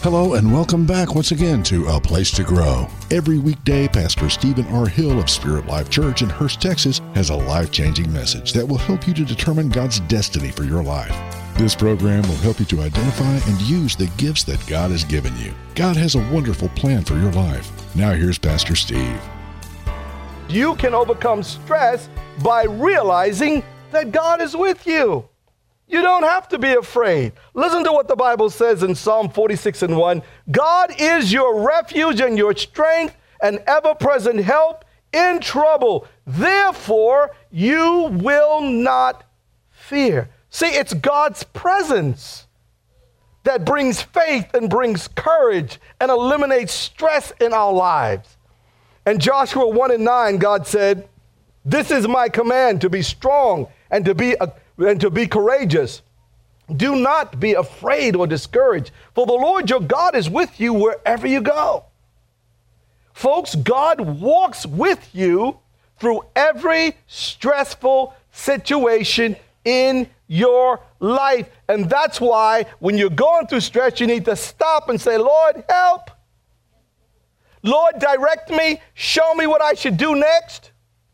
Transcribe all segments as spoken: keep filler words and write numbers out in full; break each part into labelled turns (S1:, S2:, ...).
S1: Hello and welcome back once again to A Place to Grow. Every weekday, Pastor Stephen R. Hill of Spirit Life Church in Hurst, Texas has a life-changing message that will help you to determine God's destiny for your life. This program will help you to identify and use the gifts that God has given you. God has a wonderful plan for your life. Now here's Pastor Steve.
S2: You can overcome stress by realizing that God is with you. You don't have to be afraid. Listen to what the Bible says in Psalm forty-six and one. God is your refuge and your strength, an ever-present help in trouble. Therefore, you will not fear. See, it's God's presence that brings faith and brings courage and eliminates stress in our lives. And Joshua one and nine, God said, "This is my command, to be strong and to be a and to be courageous. Do not be afraid or discouraged, for the Lord your God is with you wherever you go." Folks, God walks with you through every stressful situation in your life. And that's why when you're going through stress, you need to stop and say, "Lord, help. Lord, direct me. Show me what I should do next."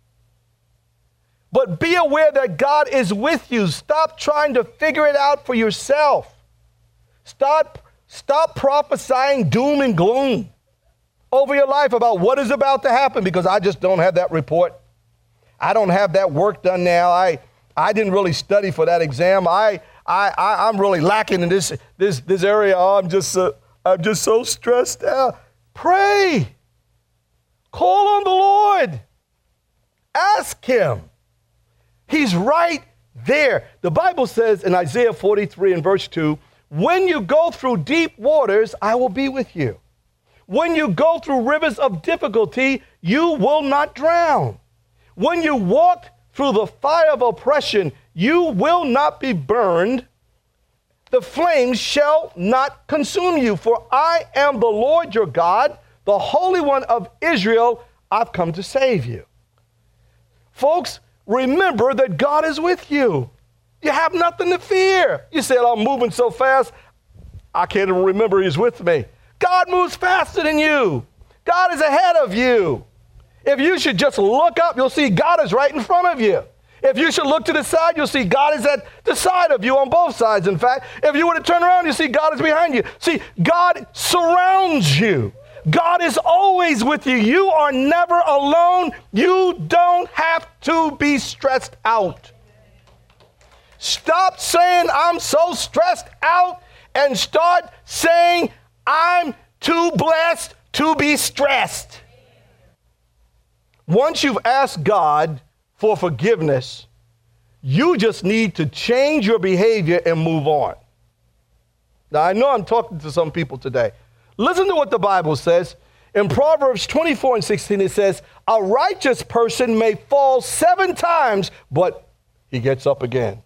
S2: But be aware that God is with you. Stop trying to figure it out for yourself. Stop, stop prophesying doom and gloom over your life about what is about to happen, because I just don't have that report. I don't have that work done now. I, I didn't really study for that exam. I, I, I, I'm really lacking in this, this, this area. Oh, I'm just, uh, I'm just so stressed out. Pray. Call on the Lord. Ask Him. He's right there. The Bible says in Isaiah forty-three and verse two, "When you go through deep waters, I will be with you. When you go through rivers of difficulty, you will not drown. When you walk through the fire of oppression, you will not be burned. The flames shall not consume you. For I am the Lord your God, the Holy One of Israel. I've come to save you." Folks, remember that God is with you. You have nothing to fear. You said, "I'm moving so fast, I can't even remember He's with me." God moves faster than you. God is ahead of you. If you should just look up, you'll see God is right in front of you. If you should look to the side, you'll see God is at the side of you on both sides. In fact, if you were to turn around, you see God is behind you. See, God surrounds you. God is always with you. You are never alone. You don't have to be stressed out. Stop saying, "I'm so stressed out," and start saying, "I'm too blessed to be stressed." Once you've asked God for forgiveness, you just need to change your behavior and move on. Now, I know I'm talking to some people today. Listen to what the Bible says. In Proverbs twenty-four and sixteen, it says, "A righteous person may fall seven times, but he gets up again."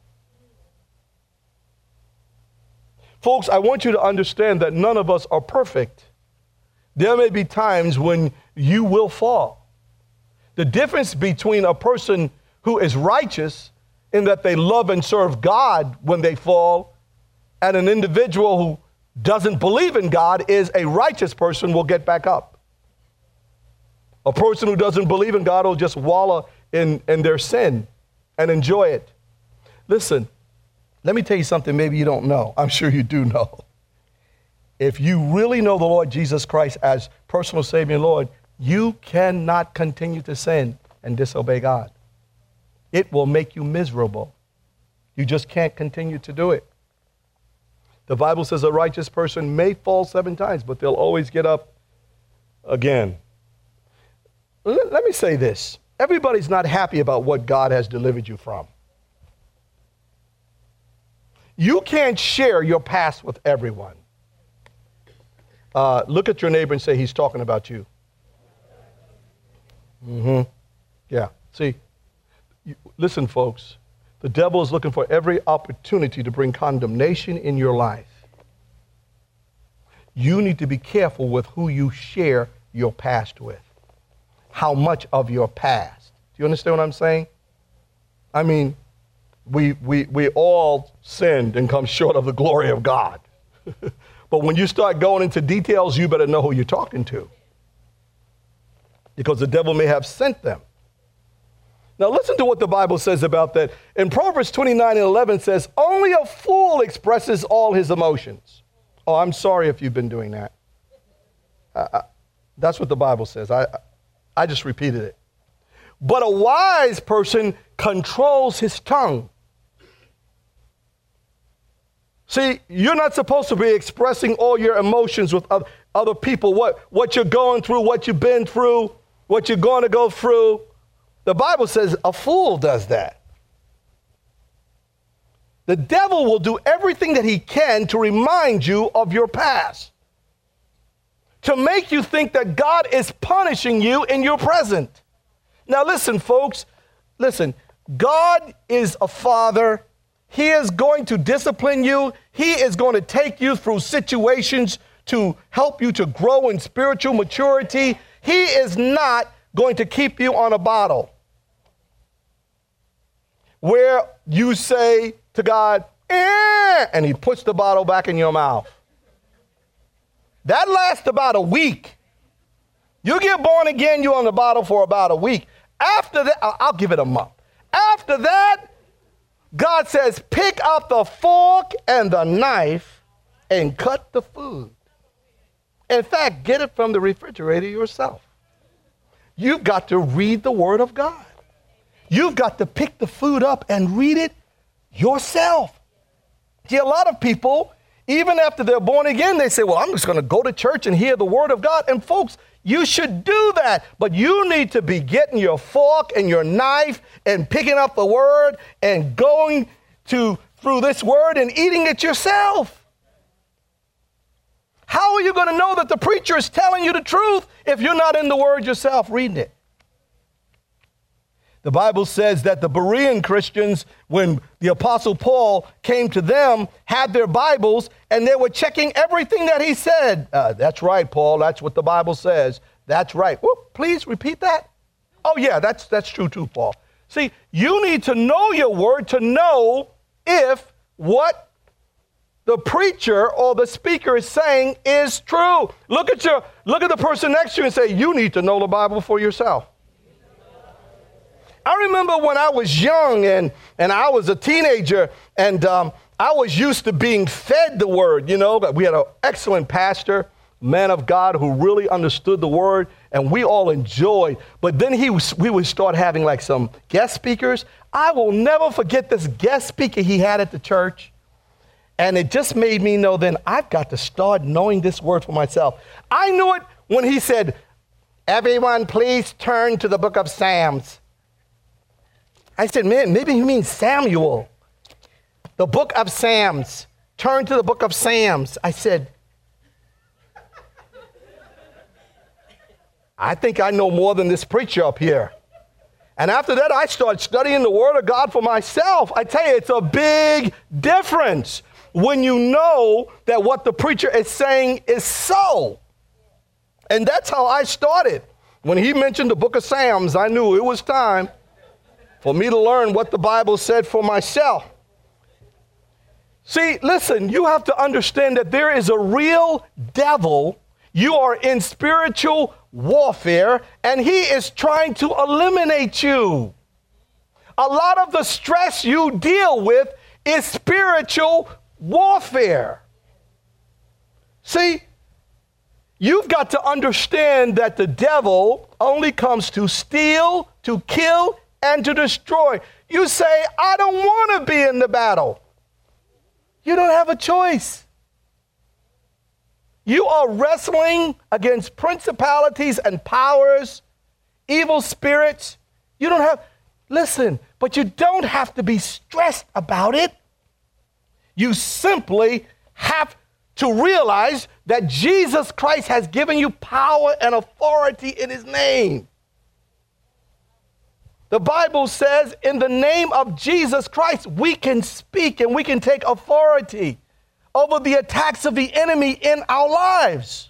S2: Folks, I want you to understand that none of us are perfect. There may be times when you will fall. The difference between a person who is righteous in that they love and serve God when they fall, and an individual who doesn't believe in God is a righteous person will get back up. A person who doesn't believe in God will just wallow in, in their sin and enjoy it. Listen, let me tell you something maybe you don't know. I'm sure you do know. If you really know the Lord Jesus Christ as personal Savior and Lord, you cannot continue to sin and disobey God. It will make you miserable. You just can't continue to do it. The Bible says a righteous person may fall seven times, but they'll always get up again. Let, let me say this. Everybody's not happy about what God has delivered you from. You can't share your past with everyone. Uh, look at your neighbor and say, "He's talking about you." Mm-hmm. Yeah. See, you, listen, folks. The devil is looking for every opportunity to bring condemnation in your life. You need to be careful with who you share your past with. How much of your past. Do you understand what I'm saying? I mean, we, we, we all sinned and come short of the glory of God. But when you start going into details, you better know who you're talking to, because the devil may have sent them. Now listen to what the Bible says about that. In Proverbs twenty-nine and eleven says, only a fool expresses all his emotions. Oh, I'm sorry if you've been doing that. I, I, that's what the Bible says. I, I just repeated it. But a wise person controls his tongue. See, you're not supposed to be expressing all your emotions with other, other people, what, what you're going through, what you've been through, what you're going to go through. The Bible says a fool does that. The devil will do everything that he can to remind you of your past, to make you think that God is punishing you in your present. Now listen, folks, listen, God is a father. He is going to discipline you. He is going to take you through situations to help you to grow in spiritual maturity. He is not going to keep you on a bottle where you say to God, eh, and he puts the bottle back in your mouth. That lasts about a week. You get born again, you're on the bottle for about a week. After that, I'll give it a month. After that, God says, pick up the fork and the knife and cut the food. In fact, get it from the refrigerator yourself. You've got to read the Word of God. You've got to pick the food up and read it yourself. See, a lot of people, even after they're born again, they say, well, I'm just going to go to church and hear the Word of God. And folks, you should do that, but you need to be getting your fork and your knife and picking up the Word and going to through this Word and eating it yourself. How are you going to know that the preacher is telling you the truth if you're not in the Word yourself reading it? The Bible says that the Berean Christians, when the Apostle Paul came to them, had their Bibles, and they were checking everything that he said. Uh, that's right, Paul. That's what the Bible says. That's right. Whoop, please repeat that. Oh, yeah, that's, that's true too, Paul. See, you need to know your word to know if what the preacher or the speaker is saying is true. Look at your, look at the person next to you and say, you need to know the Bible for yourself. I remember when I was young and, and I was a teenager, and um, I was used to being fed the word, you know. We had an excellent pastor, man of God, who really understood the word, and we all enjoyed. But then he was, we would start having like some guest speakers. I will never forget this guest speaker he had at the church. And it just made me know then I've got to start knowing this word for myself. I knew it when he said, everyone please turn to the book of Psalms. I said, man, maybe he means Samuel. The book of Psalms. Turn to the book of Psalms. I said, I think I know more than this preacher up here. And after that, I started studying the Word of God for myself. I tell you, it's a big difference when you know that what the preacher is saying is so. And that's how I started. When he mentioned the book of Psalms, I knew it was time for me to learn what the Bible said for myself. See, listen, you have to understand that there is a real devil. You are in spiritual warfare, and he is trying to eliminate you. A lot of the stress you deal with is spiritual warfare. See, you've got to understand that the devil only comes to steal, to kill, and to destroy. You say, I don't want to be in the battle. You don't have a choice. You are wrestling against principalities and powers, evil spirits. You don't have, listen, but you don't have to be stressed about it. You simply have to realize that Jesus Christ has given you power and authority in his name. The Bible says in the name of Jesus Christ, we can speak and we can take authority over the attacks of the enemy in our lives.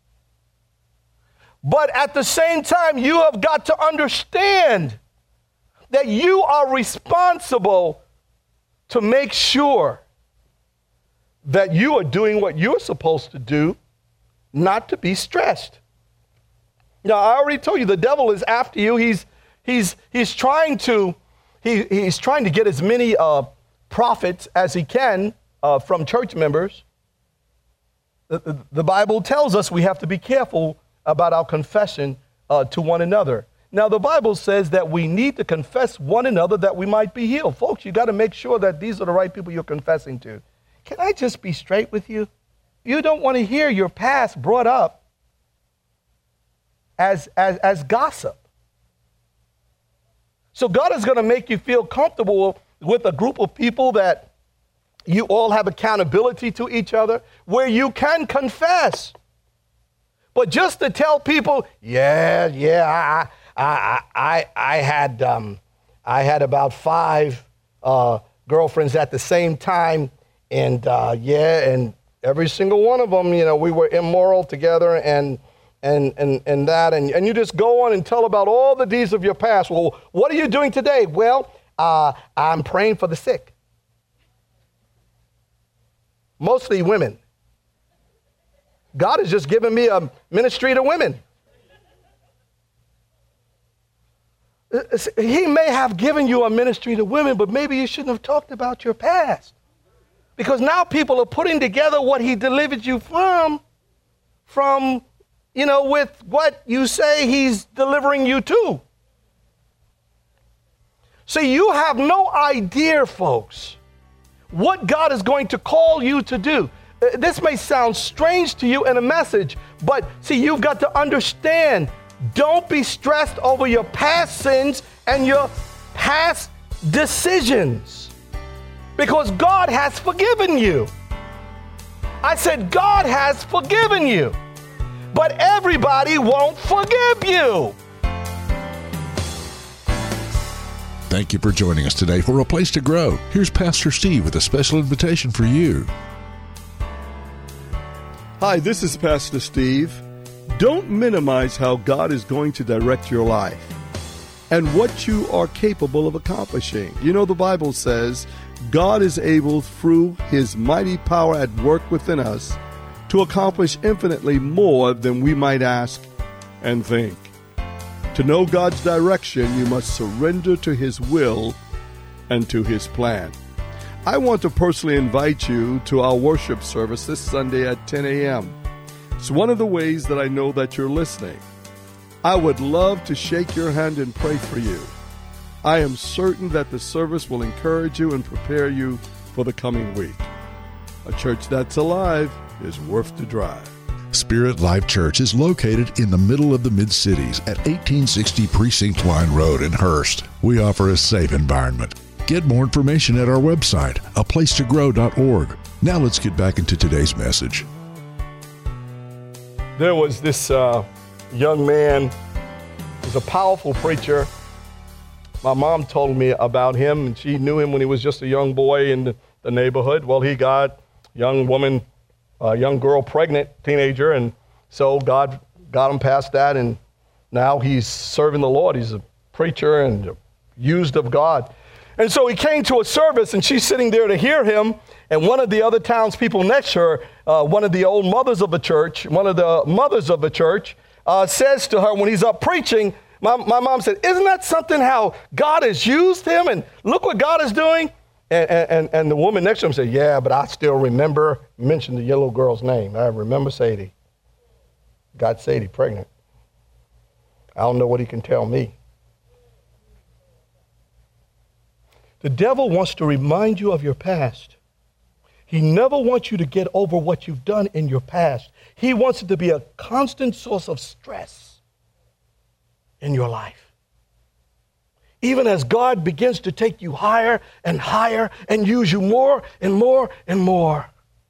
S2: But at the same time, you have got to understand that you are responsible to make sure that you are doing what you're supposed to do, not to be stressed. Now, I already told you the devil is after you. He's he's he's trying to he he's trying to get as many uh, profits as he can uh, from church members. The, the, the Bible tells us we have to be careful about our confession uh, to one another. Now, the Bible says that we need to confess one another that we might be healed. Folks, you got to make sure that these are the right people you're confessing to. Can I just be straight with you? You don't want to hear your past brought up as, as, as gossip. So God is going to make you feel comfortable with a group of people that you all have accountability to each other, where you can confess. But just to tell people, yeah, yeah, I, I, I, I had, um, I had about five uh, girlfriends at the same time, and uh, yeah, and every single one of them, you know, we were immoral together, and and and and that, and and you just go on and tell about all the deeds of your past. Well, what are you doing today? Well, uh, I'm praying for the sick. Mostly women. God has just given me a ministry to women. He may have given you a ministry to women, but maybe you shouldn't have talked about your past. Because now people are putting together what he delivered you from, from, you know, with what you say he's delivering you to. See, you have no idea, folks, what God is going to call you to do. This may sound strange to you in a message, but see, you've got to understand, don't be stressed over your past sins and your past decisions, because God has forgiven you. I said, God has forgiven you, but everybody won't forgive you.
S1: Thank you for joining us today for A Place to Grow. Here's Pastor Steve with a special invitation for you.
S3: Hi, this is Pastor Steve. Don't minimize how God is going to direct your life and what you are capable of accomplishing. You know, the Bible says God is able, through his mighty power at work within us, to accomplish infinitely more than we might ask and think. To know God's direction, you must surrender to his will and to his plan. I want to personally invite you to our worship service this Sunday at ten a.m. It's one of the ways that I know that you're listening. I would love to shake your hand and pray for you. I am certain that the service will encourage you and prepare you for the coming week. A church that's alive is worth the drive.
S1: Spirit Life Church is located in the middle of the Mid-Cities at eighteen sixty Precinct Line Road in Hurst. We offer a safe environment. Get more information at our website, a place to grow dot org. Now let's get back into today's message.
S2: There was this uh, young man, he was a powerful preacher. My mom told me about him, and she knew him when he was just a young boy in the, the neighborhood. Well, he got a young woman, a young girl pregnant, teenager, and so God got him past that, and now he's serving the Lord. He's a preacher and used of God. And so he came to a service, and she's sitting there to hear him, and one of the other townspeople next to her, uh, one of the old mothers of the church, one of the mothers of the church, uh, says to her when he's up preaching, my, my mom said, isn't that something how God has used him, and look what God is doing? And, and, and the woman next to him said, yeah, but I still remember, mentioned the yellow girl's name. I remember Sadie. Got Sadie pregnant. I don't know what he can tell me. The devil wants to remind you of your past. He never wants you to get over what you've done in your past. He wants it to be a constant source of stress in your life. Even as God begins to take you higher and higher and use you more and more and more.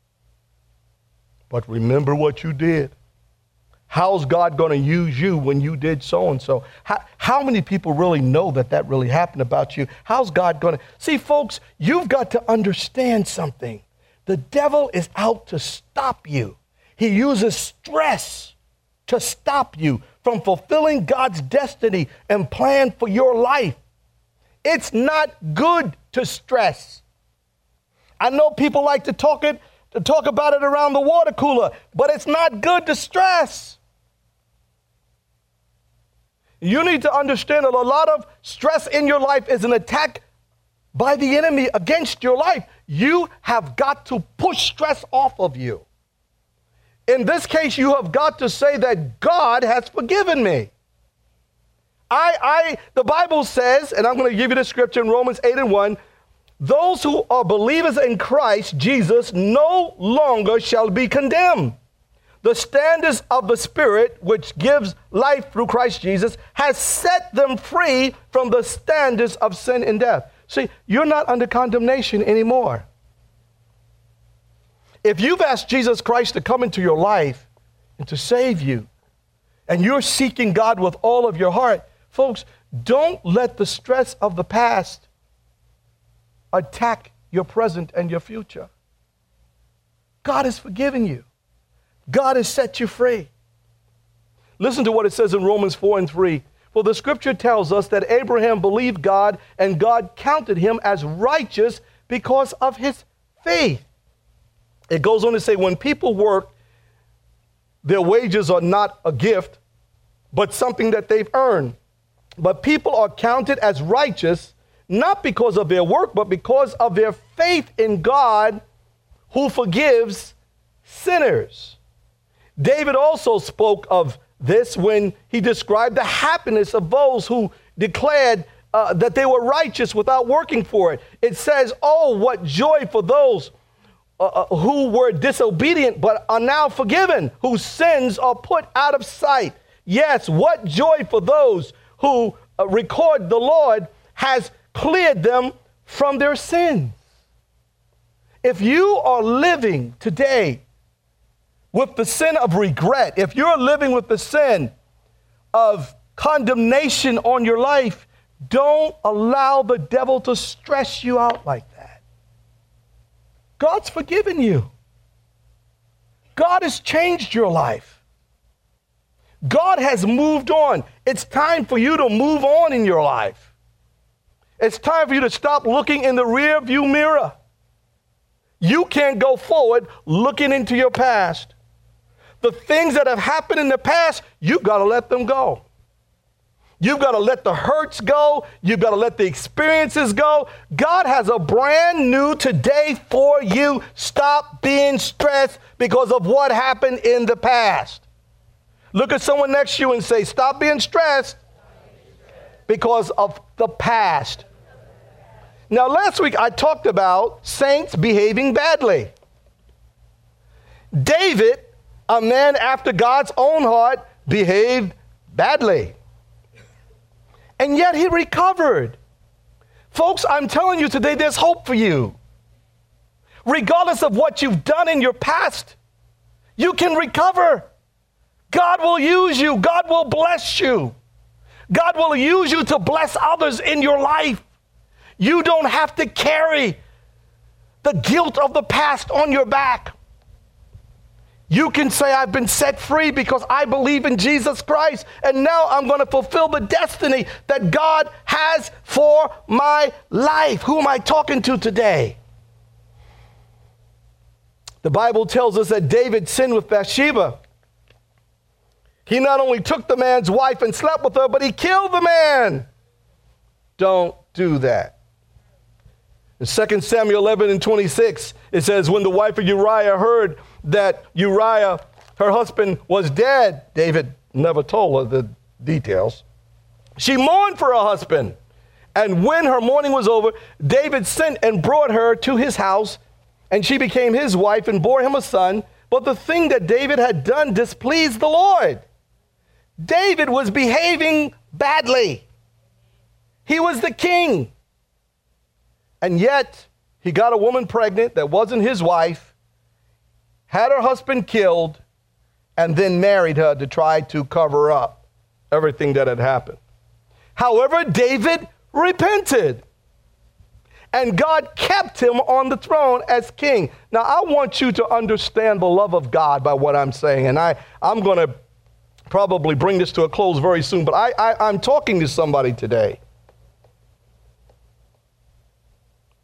S2: But remember what you did. How's God going to use you when you did so-and-so? How, how many people really know that that really happened about you? How's God going to? See, folks, you've got to understand something. The devil is out to stop you. He uses stress to stop you from fulfilling God's destiny and plan for your life. It's not good to stress. I know people like to talk it, talk about it around the water cooler, but it's not good to stress. You need to understand that a lot of stress in your life is an attack by the enemy against your life. You have got to push stress off of you. In this case, you have got to say that God has forgiven me. I, I, the Bible says, and I'm going to give you the scripture in Romans eight and one, those who are believers in Christ Jesus no longer shall be condemned. The standards of the Spirit, which gives life through Christ Jesus, has set them free from the standards of sin and death. See, you're not under condemnation anymore. If you've asked Jesus Christ to come into your life and to save you, and you're seeking God with all of your heart, folks, don't let the stress of the past attack your present and your future. God has forgiven you. God has set you free. Listen to what it says in Romans four and three. For the scripture tells us that Abraham believed God, and God counted him as righteous because of his faith. It goes on to say, when people work, their wages are not a gift, but something that they've earned. But people are counted as righteous, not because of their work, but because of their faith in God, who forgives sinners. David also spoke of this when he described the happiness of those who declared uh, that they were righteous without working for it. It says, oh, what joy for those uh, who were disobedient but are now forgiven, whose sins are put out of sight. Yes, what joy for those who uh, record the Lord has cleared them from their sins. If you are living today with the sin of regret, if you're living with the sin of condemnation on your life, don't allow the devil to stress you out like that. God's forgiven you. God has changed your life. God has moved on. It's time for you to move on in your life. It's time for you to stop looking in the rear view mirror. You can't go forward looking into your past. The things that have happened in the past, you've got to let them go. You've got to let the hurts go. You've got to let the experiences go. God has a brand new today for you. Stop being stressed because of what happened in the past. Look at someone next to you and say, stop being stressed because of the past. Now, last week I talked about saints behaving badly. David, a man after God's own heart, behaved badly. And yet he recovered. Folks, I'm telling you today, there's hope for you. Regardless of what you've done in your past, you can recover. God will use you. God will bless you. God will use you to bless others in your life. You don't have to carry the guilt of the past on your back. You can say, I've been set free because I believe in Jesus Christ, and now I'm going to fulfill the destiny that God has for my life. Who am I talking to today? The Bible tells us that David sinned with Bathsheba. He not only took the man's wife and slept with her, but he killed the man. Don't do that. In Second Samuel eleven and twenty-six, it says, when the wife of Uriah heard that Uriah, her husband, was dead, David never told her the details, she mourned for her husband. And when her mourning was over, David sent and brought her to his house, and she became his wife and bore him a son. But the thing that David had done displeased the Lord. David was behaving badly. He was the king. And yet, he got a woman pregnant that wasn't his wife, had her husband killed, and then married her to try to cover up everything that had happened. However, David repented, and God kept him on the throne as king. Now, I want you to understand the love of God by what I'm saying, and I, I'm going to probably bring this to a close very soon, but I, I, I'm talking to somebody today.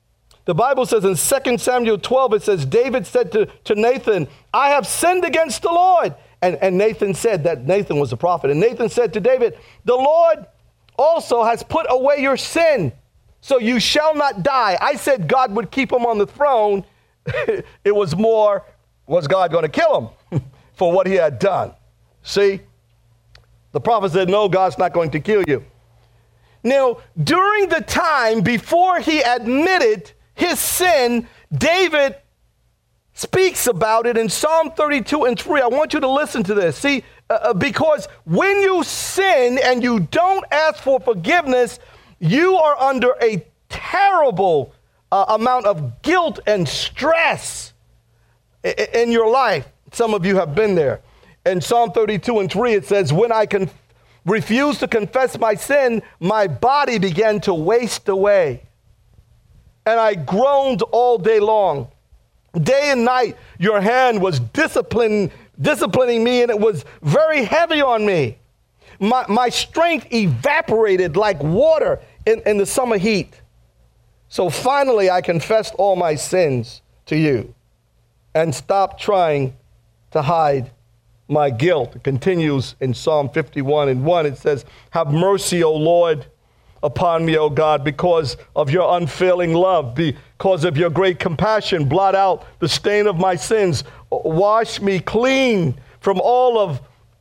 S2: The Bible says in Second Samuel twelve, it says, David said to, to Nathan, I have sinned against the Lord. And, and Nathan said that Nathan was a prophet. And Nathan said to David, the Lord also has put away your sin, so you shall not die. I said God would keep him on the throne. It was more, was God going to kill him for what he had done? See, the prophet said, no, God's not going to kill you. Now, during the time before he admitted his sin, David speaks about it in Psalm thirty-two and three. I want you to listen to this. See, uh, because when you sin and you don't ask for forgiveness, you are under a terrible uh, amount of guilt and stress in, in your life. Some of you have been there. In Psalm thirty-two and three, it says, when I can refuse to confess my sin, my body began to waste away. And I groaned all day long. Day and night, your hand was discipline, disciplining me, and it was very heavy on me. My, my strength evaporated like water in, in the summer heat. So finally, I confessed all my sins to you and stopped trying to hide my guilt. It continues in Psalm fifty-one and one. It says, have mercy, O Lord, upon me, O God, because of your unfailing love, because of your great compassion. Blot out the stain of my sins. Wash me clean from all of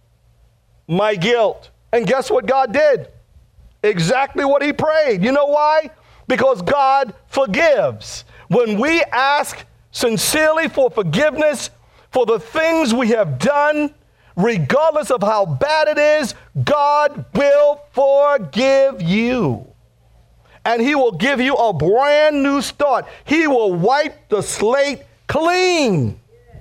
S2: my guilt. And guess what God did? Exactly what he prayed. You know why? Because God forgives. When we ask sincerely for forgiveness for the things we have done, regardless of how bad it is, God will forgive you. And he will give you a brand new start. He will wipe the slate clean.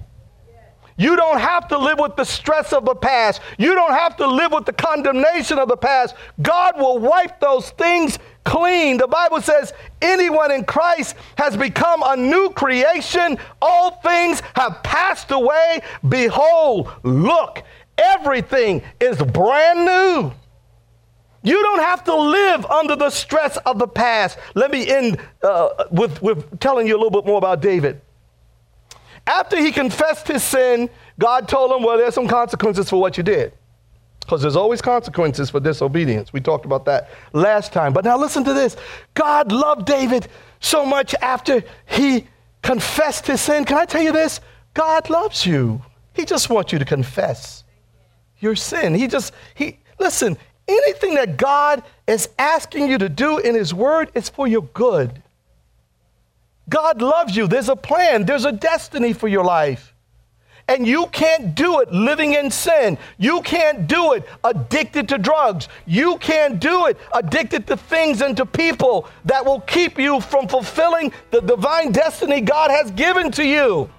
S2: You don't have to live with the stress of the past. You don't have to live with the condemnation of the past. God will wipe those things clean. The Bible says anyone in Christ has become a new creation. All things have passed away. Behold, look, everything is brand new. You don't have to live under the stress of the past. Let me end uh, with, with telling you a little bit more about David. After he confessed his sin, God told him, well, there's some consequences for what you did. Because there's always consequences for disobedience. We talked about that last time. But now listen to this. God loved David so much after he confessed his sin. Can I tell you this? God loves you. He just wants you to confess your sin. He just, he, listen, anything that God is asking you to do in his word is for your good. God loves you. There's a plan. There's a destiny for your life. And you can't do it living in sin. You can't do it addicted to drugs. You can't do it addicted to things and to people that will keep you from fulfilling the divine destiny God has given to you.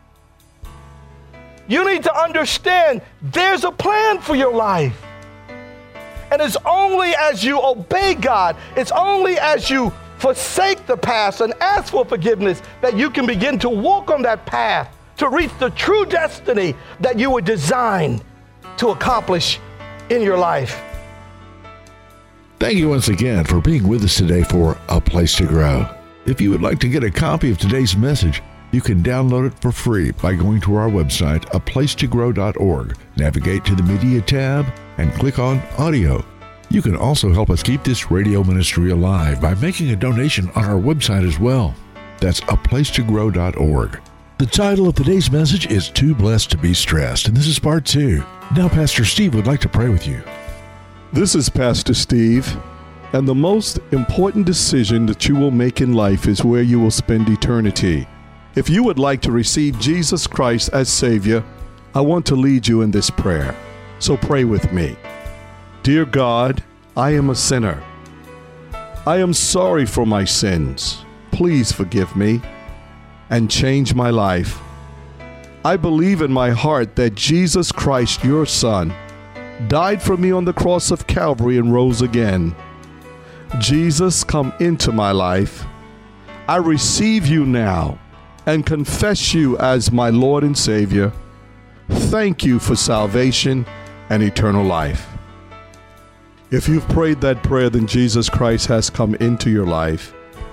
S2: You need to understand there's a plan for your life. And it's only as you obey God, it's only as you forsake the past and ask for forgiveness that you can begin to walk on that path to reach the true destiny that you were designed to accomplish in your life.
S1: Thank you once again for being with us today for A Place to Grow. If you would like to get a copy of today's message, you can download it for free by going to our website, a place to grow dot org. Navigate to the Media tab and click on Audio. You can also help us keep this radio ministry alive by making a donation on our website as well. That's a place to grow dot org. The title of today's message is Too Blessed to Be Stressed, and this is part two. Now, Pastor Steve would like to pray with you.
S3: This is Pastor Steve, and the most important decision that you will make in life is where you will spend eternity. If you would like to receive Jesus Christ as Savior, I want to lead you in this prayer. So pray with me. Dear God, I am a sinner. I am sorry for my sins. Please forgive me and change my life. I believe in my heart that Jesus Christ, your Son, died for me on the cross of Calvary and rose again. Jesus, come into my life. I receive you now and confess you as my Lord and Savior. Thank you for salvation and eternal life. If you've prayed that prayer, then Jesus Christ has come into your life.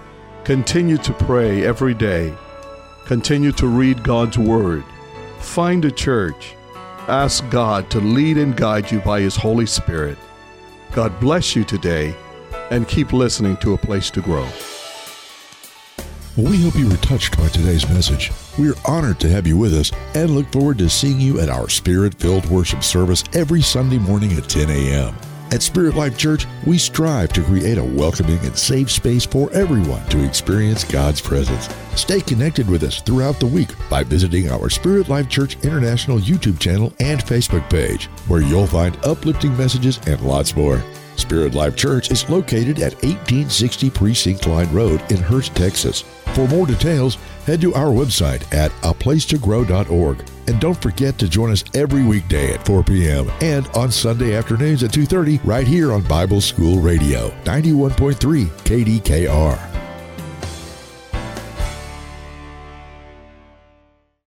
S3: Continue to pray every day. Continue to read God's Word. Find a church. Ask God to lead and guide you by His Holy Spirit. God bless you today, and keep listening to A Place to Grow.
S1: Well, we hope you were touched by today's message. We are honored to have you with us and look forward to seeing you at our Spirit-filled worship service every Sunday morning at ten a.m. At Spirit Life Church, we strive to create a welcoming and safe space for everyone to experience God's presence. Stay connected with us throughout the week by visiting our Spirit Life Church International YouTube channel and Facebook page, where you'll find uplifting messages and lots more. Spirit Life Church is located at eighteen sixty Precinct Line Road in Hurst, Texas. For more details, head to our website at a place to grow dot org. And don't forget to join us every weekday at four p.m. and on Sunday afternoons at two thirty right here on Bible School Radio, ninety-one point three K D K R.